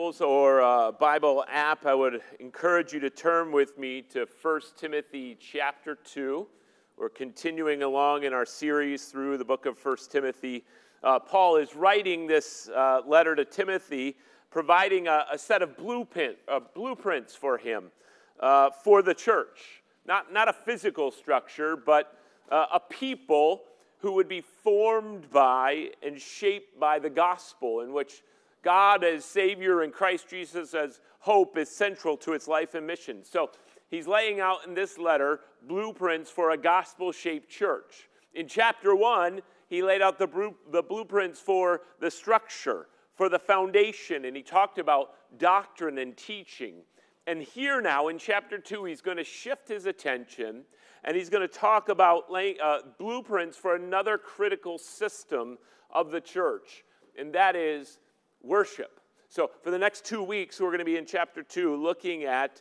Bibles or a Bible app, I would encourage you to turn with me to 1 Timothy chapter 2. We're continuing along in our series through the book of 1 Timothy. Paul is writing this letter to Timothy, providing a set of blueprints for him, for the church. Not a physical structure, but a people who would be formed by and shaped by the gospel, in which God as Savior and Christ Jesus as hope is central to its life and mission. So he's laying out in this letter blueprints for a gospel-shaped church. In chapter 1, he laid out the blueprints for the structure, for the foundation, and he talked about doctrine and teaching. And here now, in chapter 2, he's going to shift his attention, and he's going to talk about blueprints for another critical system of the church, and that is worship. So for the next 2 weeks, we're going to be in chapter 2 looking at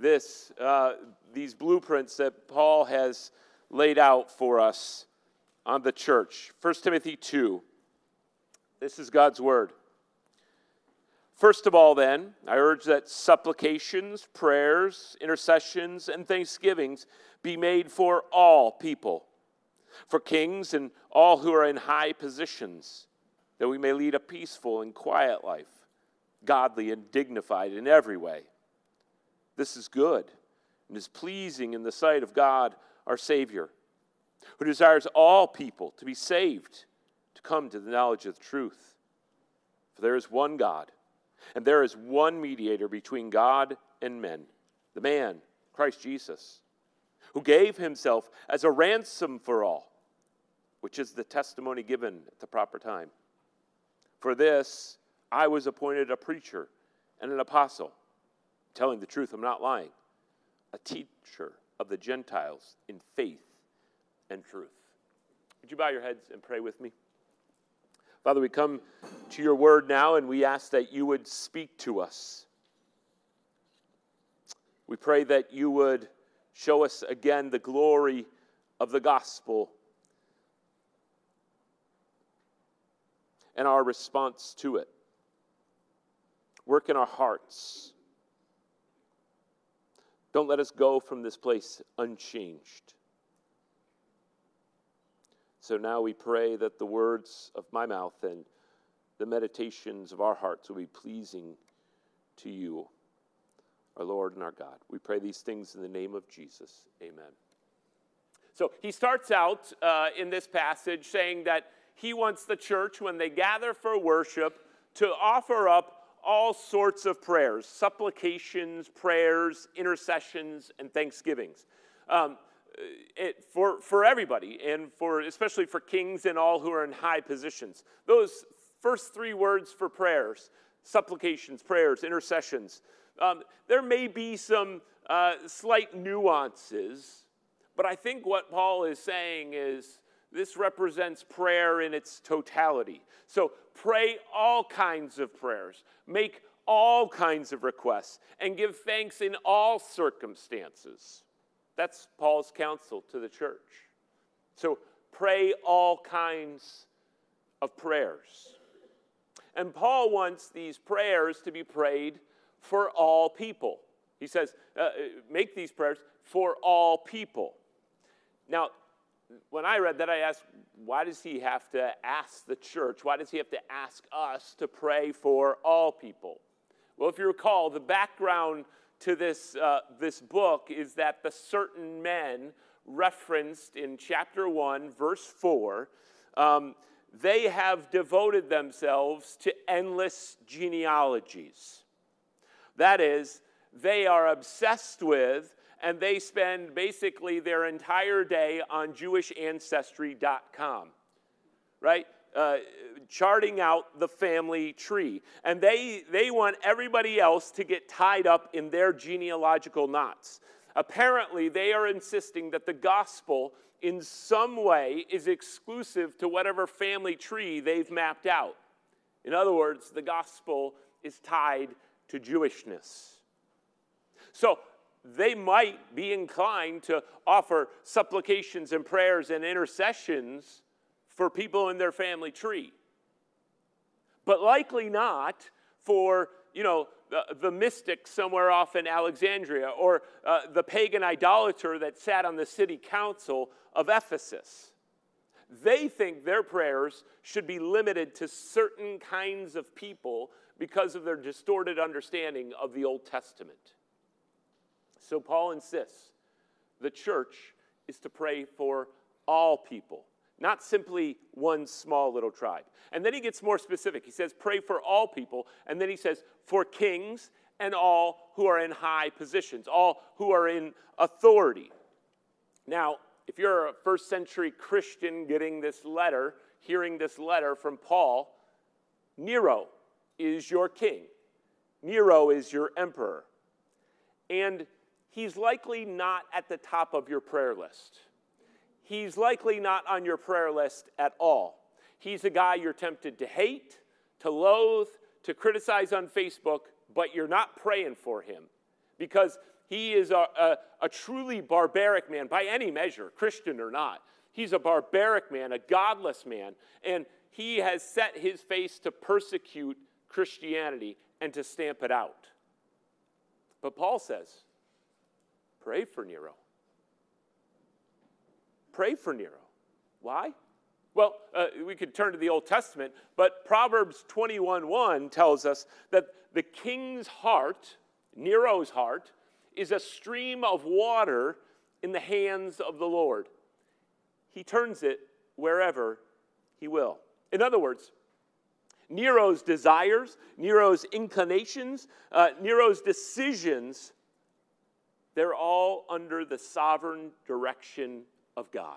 these blueprints that Paul has laid out for us on the church. 1 Timothy 2. This is God's word. First of all, then, I urge that supplications, prayers, intercessions, and thanksgivings be made for all people, for kings and all who are in high positions, that we may lead a peaceful and quiet life, godly and dignified in every way. This is good and is pleasing in the sight of God, our Savior, who desires all people to be saved, to come to the knowledge of the truth. For there is one God, and there is one mediator between God and men, the man, Christ Jesus, who gave himself as a ransom for all, which is the testimony given at the proper time. For this, I was appointed a preacher and an apostle. Telling the truth, I'm not lying. A teacher of the Gentiles in faith and truth. Would you bow your heads and pray with me? Father, we come to your word now, and we ask that you would speak to us. We pray that you would show us again the glory of the gospel and our response to it. Work in our hearts. Don't let us go from this place unchanged. So now we pray that the words of my mouth and the meditations of our hearts will be pleasing to you, our Lord and our God. We pray these things in the name of Jesus. Amen. So he starts out in this passage saying that he wants the church, when they gather for worship, to offer up all sorts of prayers, supplications, prayers, intercessions, and thanksgivings. For everybody, and especially for kings and all who are in high positions. Those first three words for prayers, supplications, prayers, intercessions, there may be some slight nuances, but I think what Paul is saying is this represents prayer in its totality. So pray all kinds of prayers, make all kinds of requests, and give thanks in all circumstances. That's Paul's counsel to the church. So pray all kinds of prayers. And Paul wants these prayers to be prayed for all people. He says, make these prayers for all people. Now, when I read that, I asked, why does he have to ask the church? Why does he have to ask us to pray for all people? Well, if you recall, the background to this book is that the certain men referenced in chapter 1, verse 4, they have devoted themselves to endless genealogies. That is, they are obsessed with, and they spend basically their entire day on JewishAncestry.com, right? Charting out the family tree. And they want everybody else to get tied up in their genealogical knots. Apparently, they are insisting that the gospel in some way is exclusive to whatever family tree they've mapped out. In other words, the gospel is tied to Jewishness. So they might be inclined to offer supplications and prayers and intercessions for people in their family tree, but likely not for the mystic somewhere off in Alexandria, or the pagan idolater that sat on the city council of Ephesus. They think their prayers should be limited to certain kinds of people because of their distorted understanding of the Old Testament. So Paul insists the church is to pray for all people, not simply one small little tribe. And then he gets more specific. He says, pray for all people. And then he says, for kings and all who are in high positions, all who are in authority. Now, if you're a first century Christian getting this letter, hearing this letter from Paul, Nero is your king. Nero is your emperor. And he's likely not at the top of your prayer list. He's likely not on your prayer list at all. He's a guy you're tempted to hate, to loathe, to criticize on Facebook, but you're not praying for him because he is a truly barbaric man by any measure, Christian or not. He's a barbaric man, a godless man, and he has set his face to persecute Christianity and to stamp it out. But Paul says, pray for Nero. Pray for Nero. Why? Well, we could turn to the Old Testament, but Proverbs 21:1 tells us that the king's heart, Nero's heart, is a stream of water in the hands of the Lord. He turns it wherever he will. In other words, Nero's desires, Nero's inclinations, Nero's decisions, they're all under the sovereign direction of God.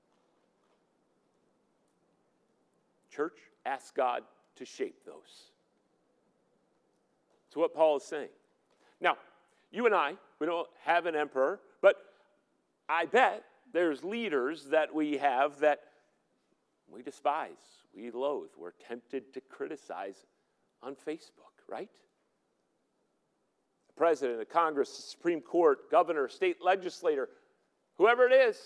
Church, ask God to shape those. That's what Paul is saying. Now, you and I, we don't have an emperor, but I bet there's leaders that we have that we despise, we loathe, we're tempted to criticize on Facebook, right? The president, the Congress, the Supreme Court, governor, state legislator, whoever it is.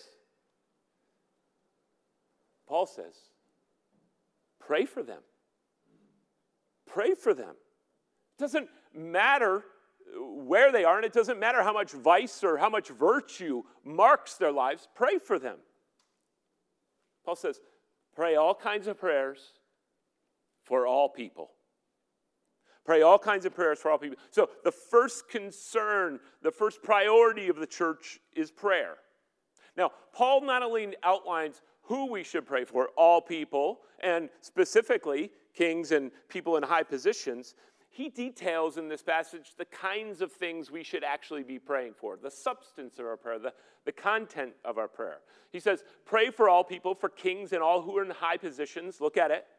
Paul says, pray for them. Pray for them. It doesn't matter where they are, and it doesn't matter how much vice or how much virtue marks their lives. Pray for them. Paul says, pray all kinds of prayers for all people. Pray all kinds of prayers for all people. So the first concern, the first priority of the church is prayer. Now, Paul not only outlines who we should pray for, all people, and specifically kings and people in high positions, he details in this passage the kinds of things we should actually be praying for, the substance of our prayer, the content of our prayer. He says, pray for all people, for kings and all who are in high positions, look at it,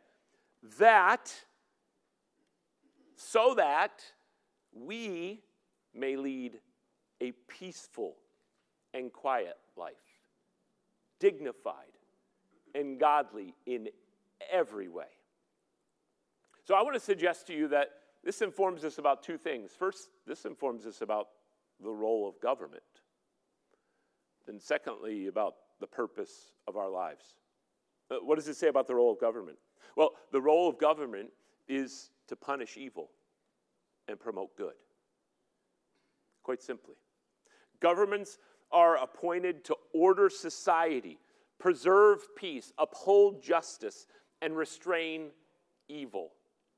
so that we may lead a peaceful and quiet life, dignified and godly in every way. So I want to suggest to you that this informs us about two things. First, this informs us about the role of government. Then secondly, about the purpose of our lives. What does it say about the role of government? Well, the role of government is to punish evil and promote good. Quite simply. Governments are appointed to order society, preserve peace, uphold justice, and restrain evil.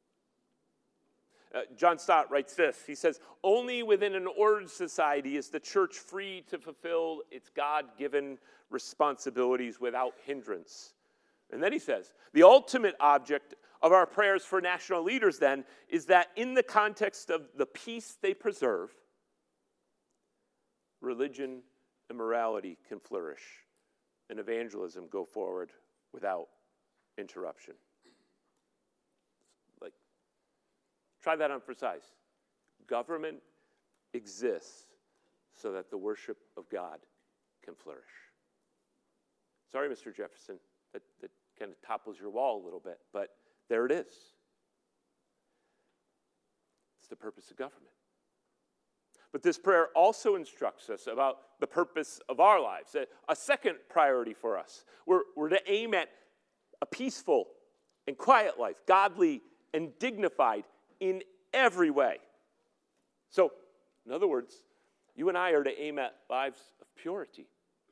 John Stott writes this. He says, only within an ordered society is the church free to fulfill its God-given responsibilities without hindrance. And then he says, the ultimate object of our prayers for national leaders then is that in the context of the peace they preserve, religion and morality can flourish and evangelism go forward without interruption. Try that on for size. Government exists so that the worship of God can flourish. Sorry, Mr. Jefferson, that kind of topples your wall a little bit, but there it is. It's the purpose of government. But this prayer also instructs us about the purpose of our lives, a second priority for us. We're to aim at a peaceful and quiet life, godly and dignified in every way. So, in other words, you and I are to aim at lives of purity,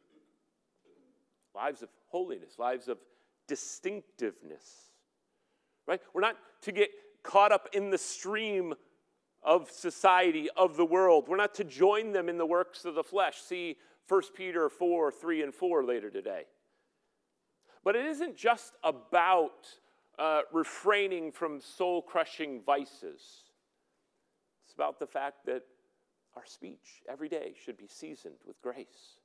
lives of holiness, lives of distinctiveness, right? We're not to get caught up in the stream of society, of the world. We're not to join them in the works of the flesh. See 1 Peter 4, 3 and 4 later today. But it isn't just about refraining from soul-crushing vices. It's about the fact that our speech every day should be seasoned with grace.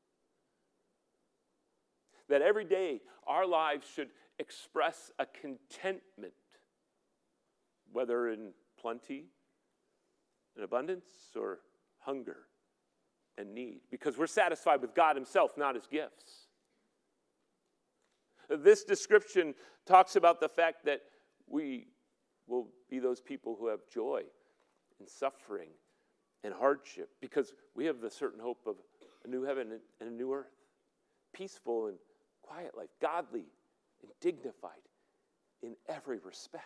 That every day our lives should express a contentment, whether in plenty, in abundance, or hunger and need, because we're satisfied with God himself, not his gifts. This description talks about the fact that we will be those people who have joy in suffering and hardship, because we have the certain hope of a new heaven and a new earth, peaceful and quiet life, godly and dignified in every respect.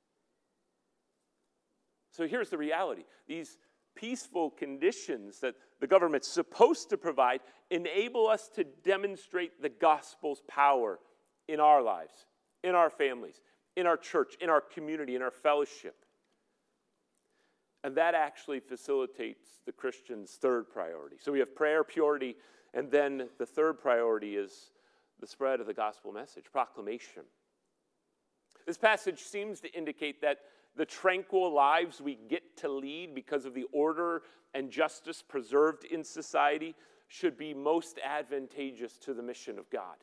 So here's the reality. These peaceful conditions that the government's supposed to provide enable us to demonstrate the gospel's power in our lives, in our families, in our church, in our community, in our fellowship. And that actually facilitates the Christian's third priority. So we have prayer, purity, and then the third priority is the spread of the gospel message, proclamation. This passage seems to indicate that the tranquil lives we get to lead because of the order and justice preserved in society should be most advantageous to the mission of God.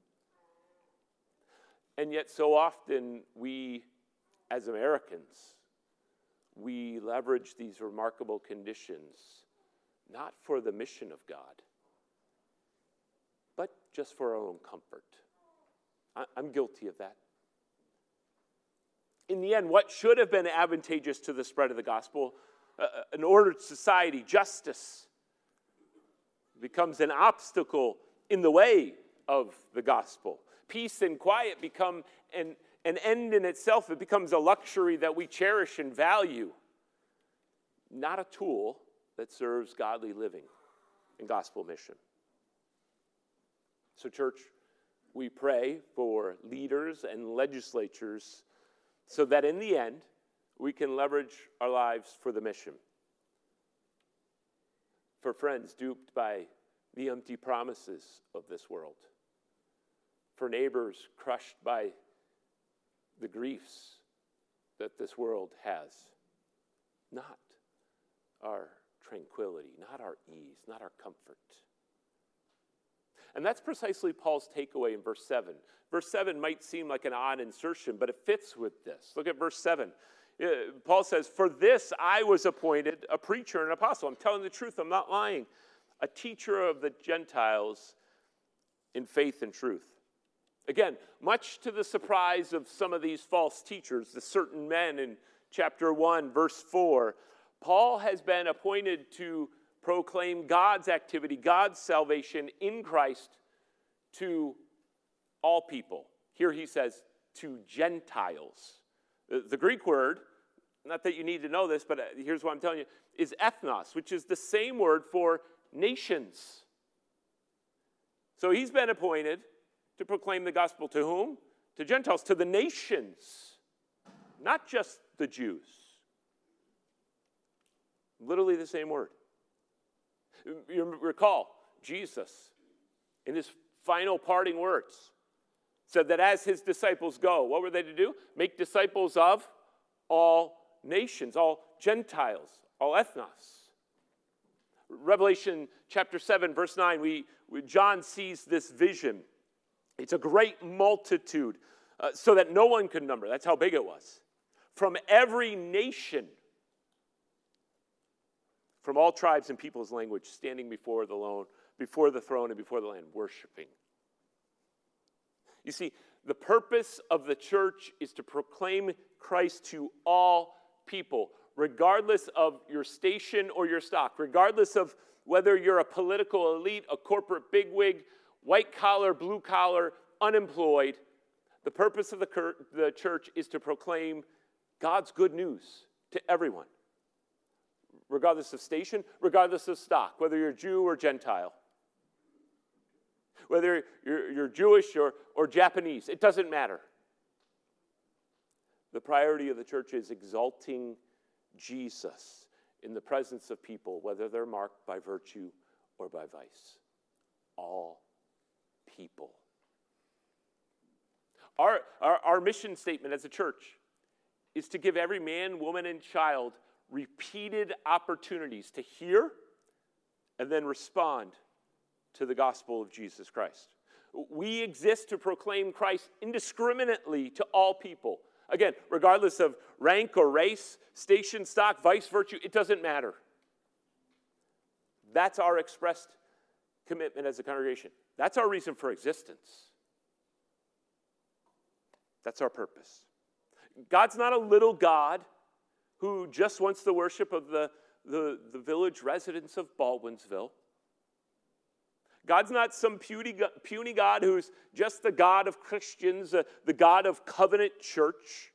And yet so often we, as Americans, we leverage these remarkable conditions not for the mission of God, but just for our own comfort. I'm guilty of that. In the end, what should have been advantageous to the spread of the gospel, an ordered society, justice, becomes an obstacle in the way of the gospel. Peace and quiet become an end in itself. It becomes a luxury that we cherish and value, not a tool that serves godly living and gospel mission. So, church, we pray for leaders and legislatures so that in the end, we can leverage our lives for the mission. For friends duped by the empty promises of this world. For neighbors crushed by the griefs that this world has. Not our tranquility, not our ease, not our comfort. And that's precisely Paul's takeaway in verse 7. Verse 7 might seem like an odd insertion, but it fits with this. Look at verse 7. Paul says, "For this I was appointed a preacher and an apostle." I'm telling the truth, I'm not lying. A teacher of the Gentiles in faith and truth. Again, much to the surprise of some of these false teachers, the certain men in chapter 1, verse 4, Paul has been appointed to proclaim God's activity, God's salvation in Christ to all people. Here he says, to Gentiles. The Greek word, not that you need to know this, but here's what I'm telling you, is ethnos, which is the same word for nations. So he's been appointed to proclaim the gospel to whom? To Gentiles, to the nations, not just the Jews. Literally the same word. You recall, Jesus, in his final parting words, said that as his disciples go, what were they to do? Make disciples of all nations, all Gentiles, all ethnos. Revelation chapter 7, verse 9, John sees this vision. It's a great multitude, so that no one could number. That's how big it was. From every nation, from all tribes and peoples' language, standing before the throne and before the Lamb, worshiping. You see, the purpose of the church is to proclaim Christ to all people, regardless of your station or your stock, regardless of whether you're a political elite, a corporate bigwig, white collar, blue collar, unemployed. The purpose of the church is to proclaim God's good news to everyone, regardless of station, regardless of stock, whether you're Jew or Gentile, whether you're Jewish or Japanese, it doesn't matter. The priority of the church is exalting Jesus in the presence of people, whether they're marked by virtue or by vice. All people. Our mission statement as a church is to give every man, woman, and child repeated opportunities to hear and then respond to the gospel of Jesus Christ. We exist to proclaim Christ indiscriminately to all people. Again, regardless of rank or race, station, stock, vice, virtue, it doesn't matter. That's our expressed commitment as a congregation. That's our reason for existence. That's our purpose. God's not a little God who just wants the worship of the village residents of Baldwinsville. God's not some puny God who's just the God of Christians, the God of covenant church.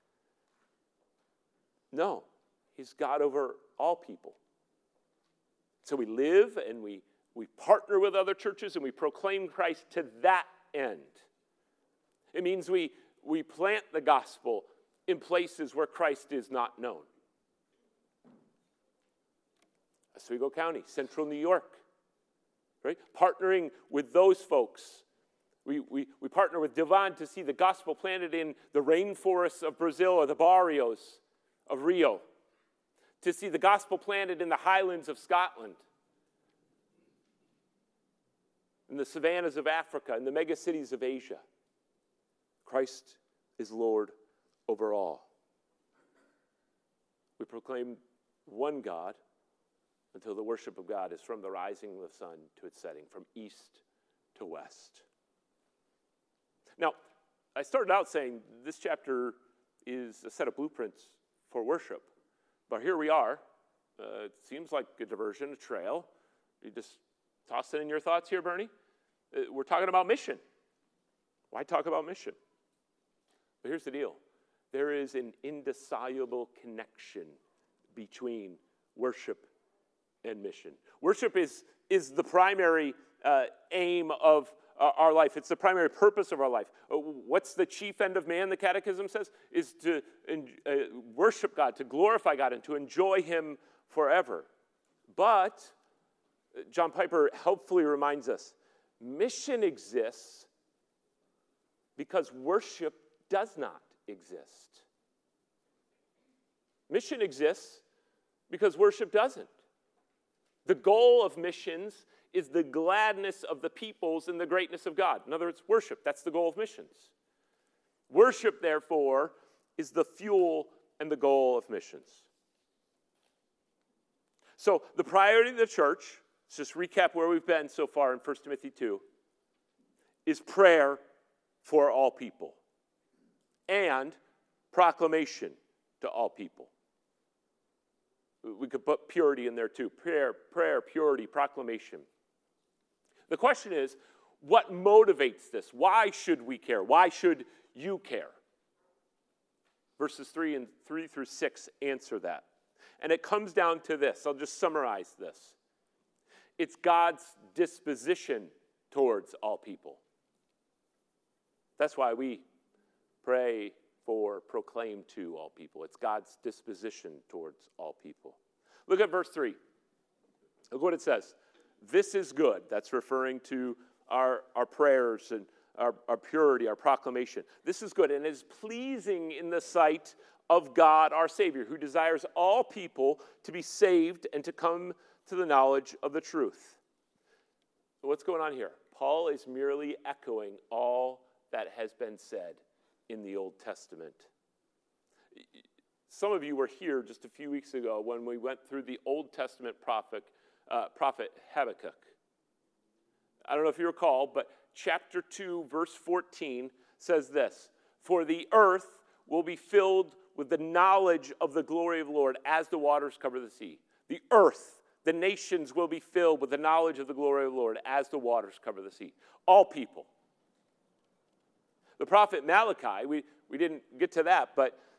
No, he's God over all people. So we live and we partner with other churches and we proclaim Christ to that end. It means we plant the gospel in places where Christ is not known. Oswego County, Central New York. Right? Partnering with those folks. We partner with Devon to see the gospel planted in the rainforests of Brazil or the barrios of Rio. To see the gospel planted in the highlands of Scotland. In the savannas of Africa, in the megacities of Asia. Christ is Lord over all. We proclaim one God until the worship of God is from the rising of the sun to its setting, from east to west. Now, I started out saying this chapter is a set of blueprints for worship. But here we are. It seems like a diversion, a trail. You just toss it in your thoughts here, Bernie. We're talking about mission. Why talk about mission? But here's the deal. There is an indissoluble connection between worship and mission. Worship is the primary aim of our life. It's the primary purpose of our life. What's the chief end of man, the Catechism says? Is to worship God, to glorify God, and to enjoy him forever. But, John Piper helpfully reminds us, mission exists because worship does not exist. Mission exists because worship doesn't. The goal of missions is the gladness of the peoples and the greatness of God. In other words, worship. That's the goal of missions. Worship, therefore, is the fuel and the goal of missions. So the priority of the church, let's just recap where we've been so far in 1 Timothy 2, is prayer for all people and proclamation to all people. We could put purity in there too. Prayer, purity, proclamation. The question is, what motivates this? Why should we care? Why should you care? Verses 3 through 6 answer that. And it comes down to this. I'll just summarize this. It's God's disposition towards all people. That's why we pray for, proclaim to all people. It's God's disposition towards all people. Look at verse 3. Look what it says. This is good. That's referring to our prayers and our purity, our proclamation. This is good and is pleasing in the sight of God our Savior, who desires all people to be saved and to come to the knowledge of the truth. So what's going on here? Paul is merely echoing all that has been said in the Old Testament. Some of you were here just a few weeks ago when we went through the Old Testament prophet Habakkuk. I don't know if you recall, but chapter 2, verse 14 says this, "For the earth will be filled with the knowledge of the glory of the Lord as the waters cover the sea." The earth, the nations will be filled with the knowledge of the glory of the Lord as the waters cover the sea. All people. The prophet Malachi, we didn't get to that, but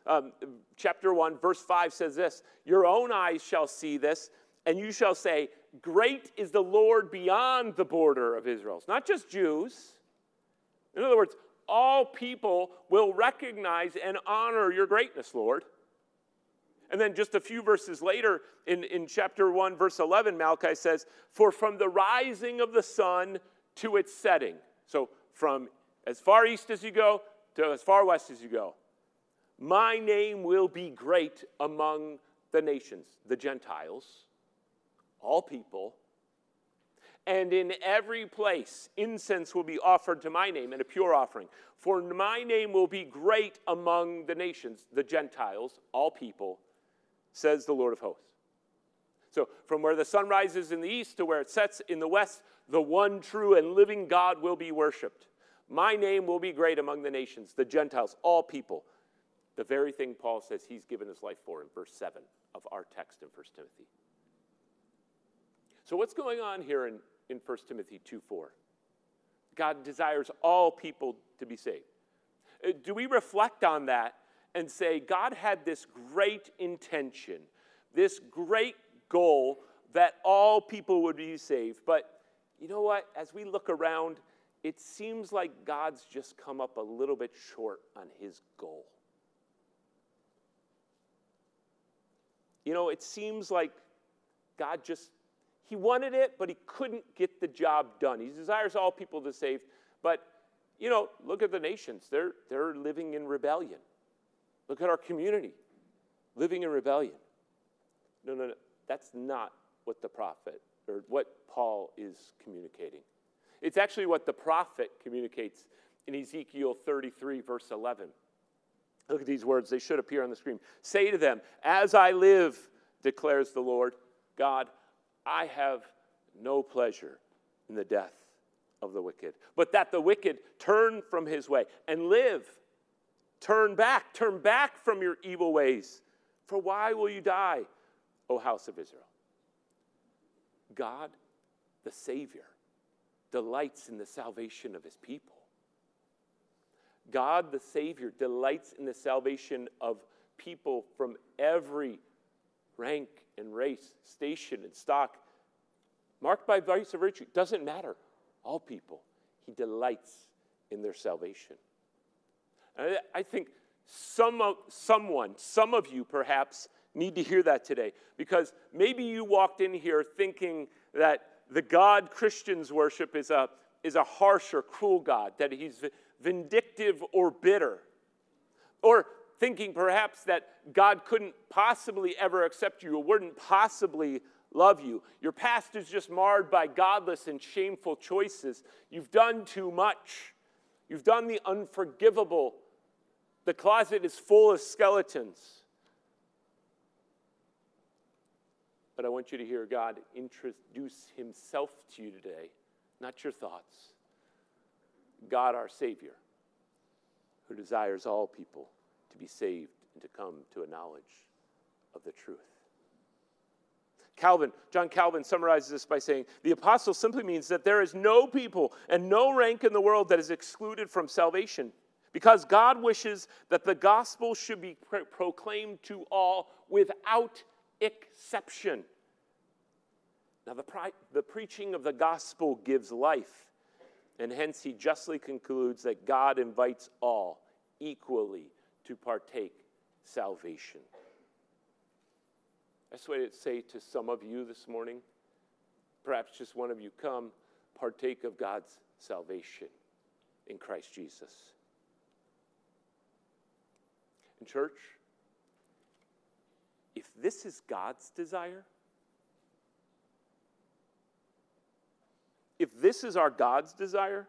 chapter 1, verse 5 says this, "Your own eyes shall see this, and you shall say, great is the Lord beyond the border of Israel." It's not just Jews. In other words, all people will recognize and honor your greatness, Lord. And then just a few verses later, in chapter 1, verse 11, Malachi says, "For from the rising of the sun to its setting," so from as far east as you go to as far west as you go, "my name will be great among the nations," the Gentiles, all people. "And in every place incense will be offered to my name, and a pure offering. For my name will be great among the nations," the Gentiles, all people, says the Lord of hosts. So from where the sun rises in the east to where it sets in the west, the one true and living God will be worshipped. My name will be great among the nations, the Gentiles, all people. The very thing Paul says he's given his life for in verse 7 of our text in 1 Timothy. So what's going on here in 1 Timothy 2:4? God desires all people to be saved. Do we reflect on that and say, God had this great intention, this great goal that all people would be saved, but you know what? As we look around, it seems like God's just come up a little bit short on his goal. You know, it seems like God he wanted it, but he couldn't get the job done. He desires all people to be saved, but, you know, look at the nations. They're living in rebellion. Look at our community, living in rebellion. No. That's not what the prophet, or what Paul is communicating. It's actually what the prophet communicates in Ezekiel 33, verse 11. Look at these words. They should appear on the screen. "Say to them, as I live, declares the Lord God, I have no pleasure in the death of the wicked, but that the wicked turn from his way and live. Turn back from your evil ways. For why will you die, O house of Israel?" God, the Savior, delights in the salvation of his people. God, the Savior, delights in the salvation of people from every rank and race, station and stock, marked by vice or virtue. Doesn't matter. All people. He delights in their salvation. And I think some of you perhaps need to hear that today, because maybe you walked in here thinking that the God Christians worship is a harsh or cruel God, that he's vindictive or bitter, or thinking perhaps that God couldn't possibly ever accept you or wouldn't possibly love you. Your past is just marred by godless and shameful choices. You've done too much. You've done the unforgivable. The closet is full of skeletons. But I want you to hear God introduce himself to you today, not your thoughts. God, our Savior, who desires all people to be saved and to come to a knowledge of the truth. John Calvin summarizes this by saying, the apostle simply means that there is no people and no rank in the world that is excluded from salvation, because God wishes that the gospel should be proclaimed to all without exception. Now, the preaching of the gospel gives life, and hence he justly concludes that God invites all equally to partake salvation. That's what I'd say to some of you this morning. Perhaps just one of you, come partake of God's salvation in Christ Jesus. In church, if this is God's desire, if this is our God's desire,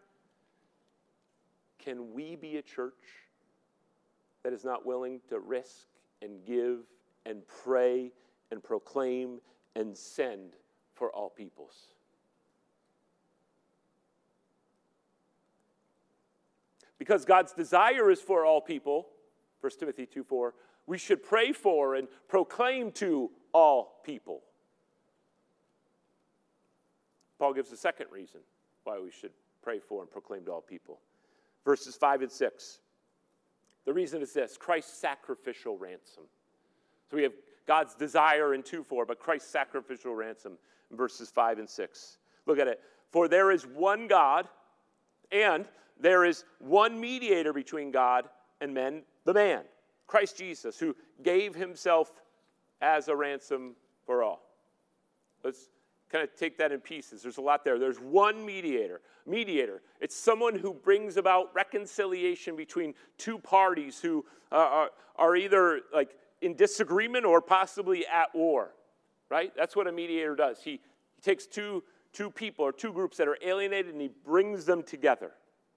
can we be a church that is not willing to risk and give and pray and proclaim and send for all peoples? Because God's desire is for all people, 1 Timothy 2:4, we should pray for and proclaim to all people. Paul gives a second reason why we should pray for and proclaim to all people. Verses 5 and 6. The reason is this: Christ's sacrificial ransom. So we have God's desire in 2:4, but Christ's sacrificial ransom in verses 5 and 6. Look at it. For there is one God, and there is one mediator between God and men, the man, Christ Jesus, who gave himself as a ransom for all. Let's kind of take that in pieces. There's a lot there. There's one mediator. Mediator. It's someone who brings about reconciliation between two parties who are either like in disagreement or possibly at war. Right? That's what a mediator does. He takes two people or two groups that are alienated and he brings them together.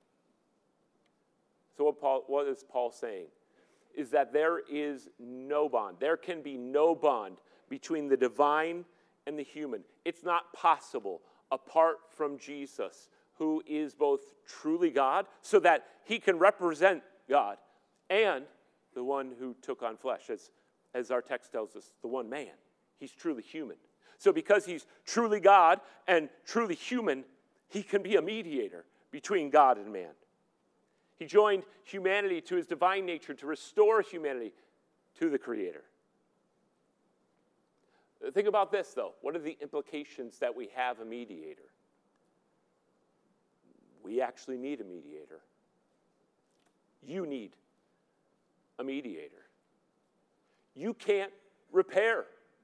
So what is Paul saying? Is that there is no bond. There can be no bond between the divine and the human. It's not possible apart from Jesus, who is both truly God, so that he can represent God, and the one who took on flesh, as our text tells us, the one man. He's truly human. So because he's truly God and truly human, he can be a mediator between God and man. He joined humanity to his divine nature to restore humanity to the Creator. Think about this, though. What are the implications that we have a mediator? We actually need a mediator. You need a mediator. You can't repair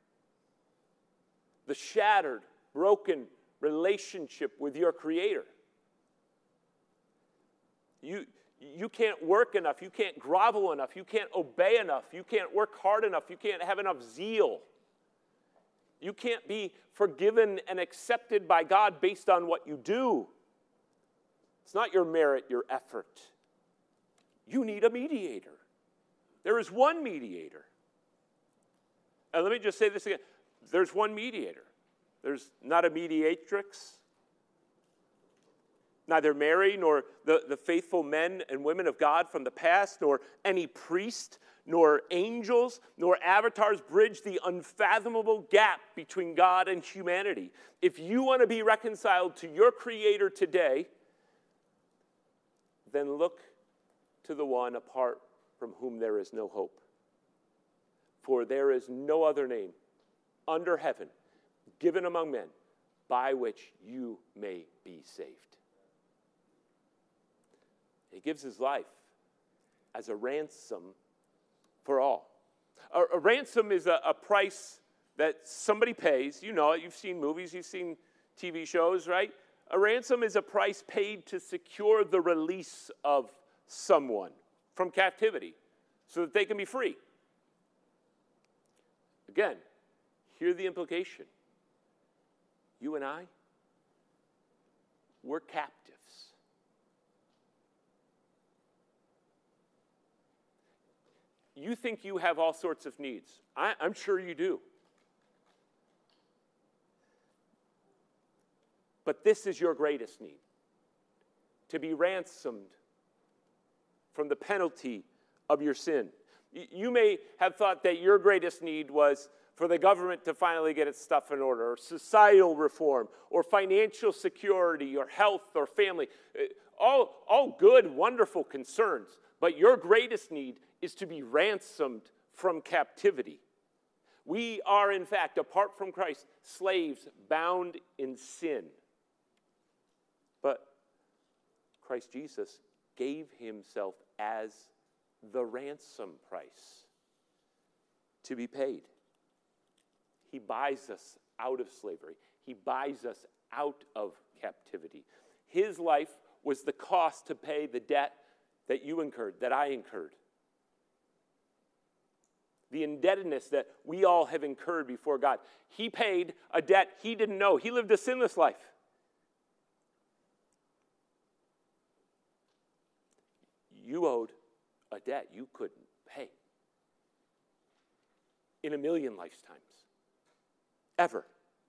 the shattered, broken relationship with your Creator. You can't work enough. You can't grovel enough. You can't obey enough. You can't work hard enough. You can't have enough zeal. You can't be forgiven and accepted by God based on what you do. It's not your merit, your effort. You need a mediator. There is one mediator. And let me just say this again. There's one mediator. There's not a mediatrix. Neither Mary nor the faithful men and women of God from the past, nor any priest, nor angels, nor avatars bridge the unfathomable gap between God and humanity. If you want to be reconciled to your Creator today, then look to the one apart from whom there is no hope. For there is no other name under heaven given among men by which you may be saved. He gives his life as a ransom for all. A ransom is a price that somebody pays. You know it. You've seen movies. You've seen TV shows, right? A ransom is a price paid to secure the release of someone from captivity so that they can be free. Again, hear the implication. You and I, we're captives. You think you have all sorts of needs. I'm sure you do. But this is your greatest need, to be ransomed from the penalty of your sin. You may have thought that your greatest need was for the government to finally get its stuff in order, or societal reform, or financial security, or health, or family. All good, wonderful concerns. But your greatest need is to be ransomed from captivity. We are, in fact, apart from Christ, slaves bound in sin. But Christ Jesus gave himself as the ransom price to be paid. He buys us out of slavery. He buys us out of captivity. His life was the cost to pay the debt that you incurred, that I incurred. The indebtedness that we all have incurred before God. He paid a debt he didn't know. He lived a sinless life. You owed a debt you couldn't pay in a million lifetimes. Ever.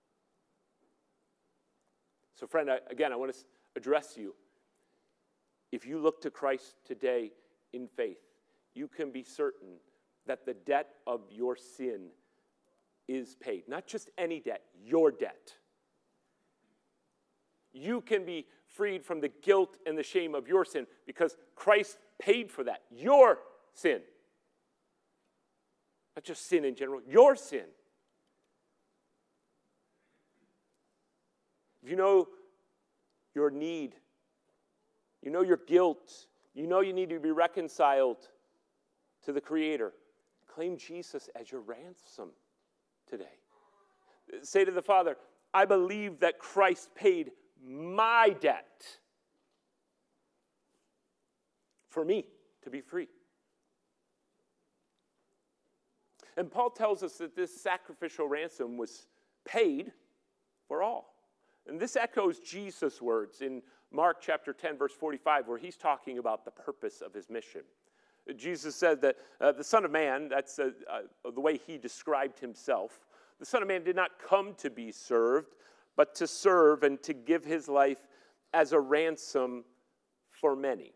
So friend, again, I want to address you. If you look to Christ today in faith, you can be certain that the debt of your sin is paid. Not just any debt, your debt. You can be freed from the guilt and the shame of your sin because Christ paid for that. Your sin. Not just sin in general, your sin. If you know your need, you know your guilt, you know you need to be reconciled to the Creator, claim Jesus as your ransom today. Say to the Father, I believe that Christ paid my debt for me to be free. And Paul tells us that this sacrificial ransom was paid for all. And this echoes Jesus' words in Mark chapter 10, verse 45, where he's talking about the purpose of his mission. Jesus said that the Son of Man, that's the way he described himself, the Son of Man did not come to be served, but to serve and to give his life as a ransom for many.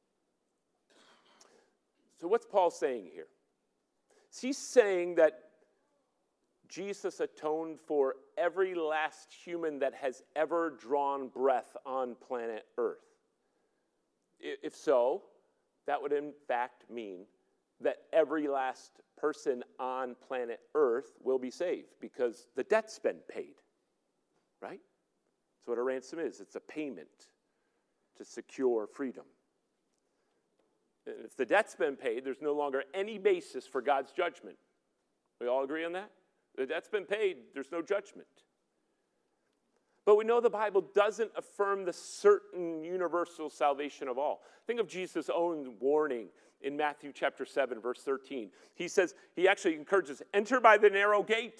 So what's Paul saying here? He's saying that Jesus atoned for every last human that has ever drawn breath on planet Earth. If so, that would in fact mean that every last person on planet Earth will be saved because the debt's been paid, right? That's what a ransom is. It's a payment to secure freedom. And if the debt's been paid, there's no longer any basis for God's judgment. We all agree on that? The debt's been paid, there's no judgment. But we know the Bible doesn't affirm the certain universal salvation of all. Think of Jesus' own warning in Matthew chapter 7, verse 13. He says, he actually encourages, enter by the narrow gate.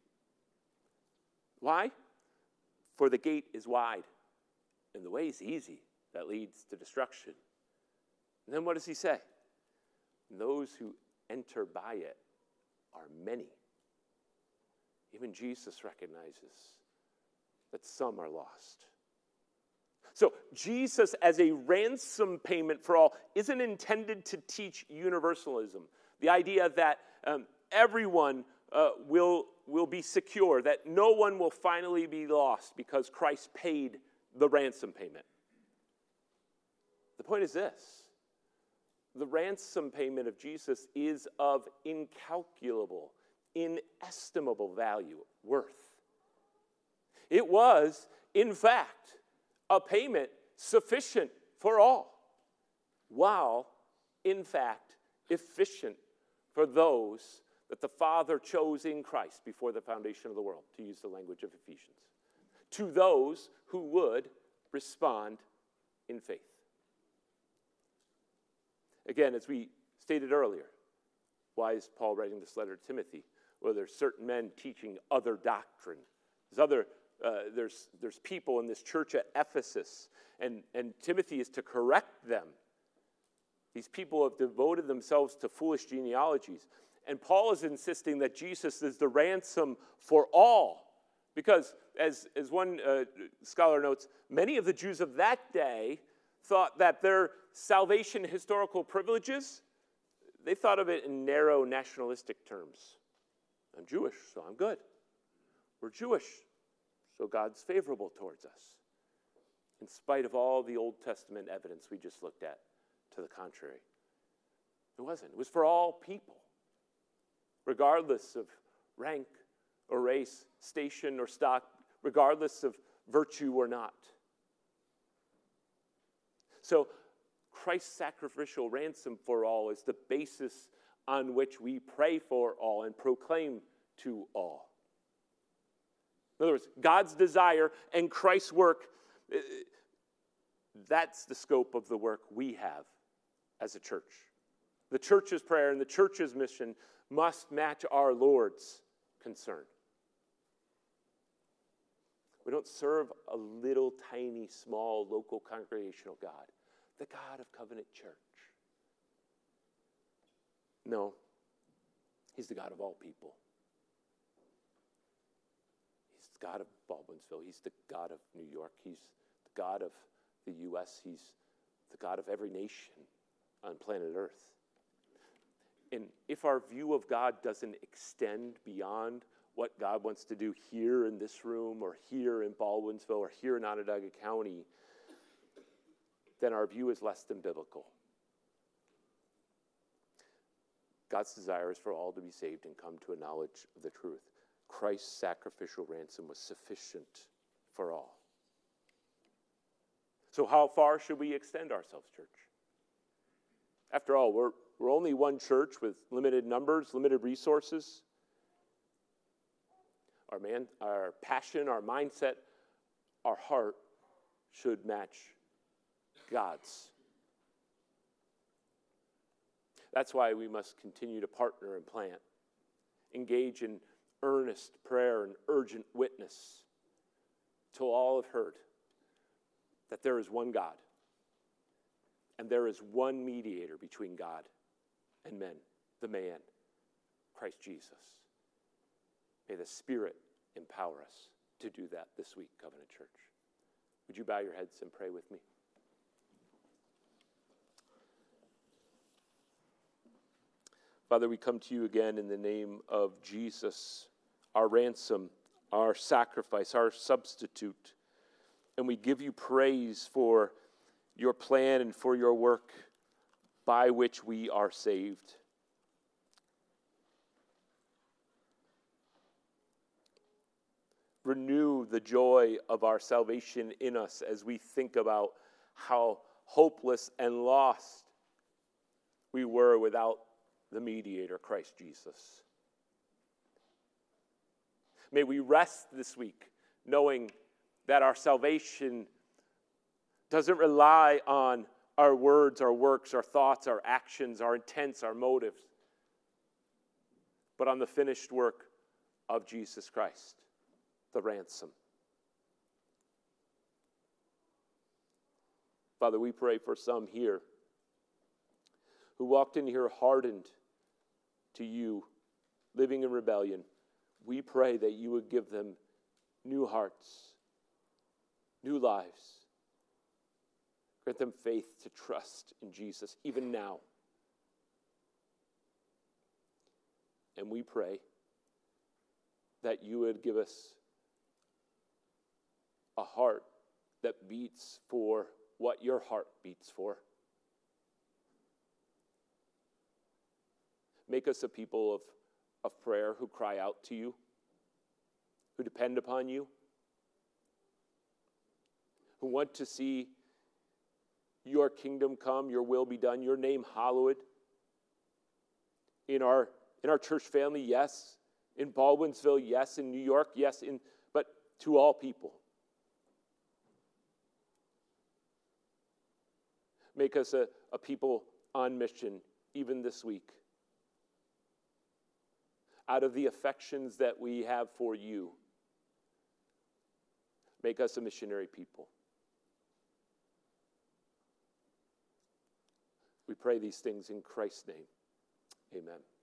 Why? For the gate is wide, and the way is easy that leads to destruction. And then what does he say? Those who enter by it are many. Even Jesus recognizes that some are lost. So Jesus as a ransom payment for all isn't intended to teach universalism. The idea that everyone will be secure, that no one will finally be lost because Christ paid the ransom payment. The point is this. The ransom payment of Jesus is of incalculable, inestimable value, worth. It was, in fact, a payment sufficient for all, while, in fact, efficient for those that the Father chose in Christ before the foundation of the world, to use the language of Ephesians, to those who would respond in faith. Again, as we stated earlier, why is Paul writing this letter to Timothy? Well, there's certain men teaching other doctrine. There's people in this church at Ephesus, and Timothy is to correct them. These people have devoted themselves to foolish genealogies. And Paul is insisting that Jesus is the ransom for all. Because, as one scholar notes, many of the Jews of that day thought that their salvation historical privileges, they thought of it in narrow nationalistic terms. I'm Jewish, so I'm good. We're Jewish, so God's favorable towards us. In spite of all the Old Testament evidence we just looked at to the contrary. It wasn't. It was for all people, regardless of rank or race, station or stock, regardless of virtue or not. So Christ's sacrificial ransom for all is the basis on which we pray for all and proclaim to all. In other words, God's desire and Christ's work, that's the scope of the work we have as a church. The church's prayer and the church's mission must match our Lord's concern. We don't serve a little tiny, small, local congregational God, the God of Covenant Church. No, he's the God of all people. He's the God of Baldwinsville. He's the God of New York. He's the God of the U.S. He's the God of every nation on planet Earth. And if our view of God doesn't extend beyond what God wants to do here in this room or here in Baldwinsville or here in Onondaga County, then our view is less than biblical. God's desire is for all to be saved and come to a knowledge of the truth. Christ's sacrificial ransom was sufficient for all. So how far should we extend ourselves, church? After all, we're only one church with limited numbers, limited resources. Our passion, our mindset, our heart should match God's. That's why we must continue to partner and plant, engage in earnest prayer and urgent witness till all have heard that there is one God and there is one mediator between God and men, the man, Christ Jesus. May the Spirit empower us to do that this week, Covenant Church. Would you bow your heads and pray with me? Father, we come to you again in the name of Jesus, our ransom, our sacrifice, our substitute. And we give you praise for your plan and for your work by which we are saved. Renew the joy of our salvation in us as we think about how hopeless and lost we were without the mediator, Christ Jesus. May we rest this week knowing that our salvation doesn't rely on our words, our works, our thoughts, our actions, our intents, our motives, but on the finished work of Jesus Christ, the ransom. Father, we pray for some here who walked in here hardened to you, living in rebellion. We pray that you would give them new hearts, new lives. Grant them faith to trust in Jesus, even now. And we pray that you would give us a heart that beats for what your heart beats for. Make us a people of prayer who cry out to you, who depend upon you, who want to see your kingdom come, your will be done, your name hallowed in our church family, yes, in Baldwinsville, yes, in New York, yes, but to all people. Make us a people on mission even this week. Out of the affections that we have for you, make us a missionary people. We pray these things in Christ's name. Amen.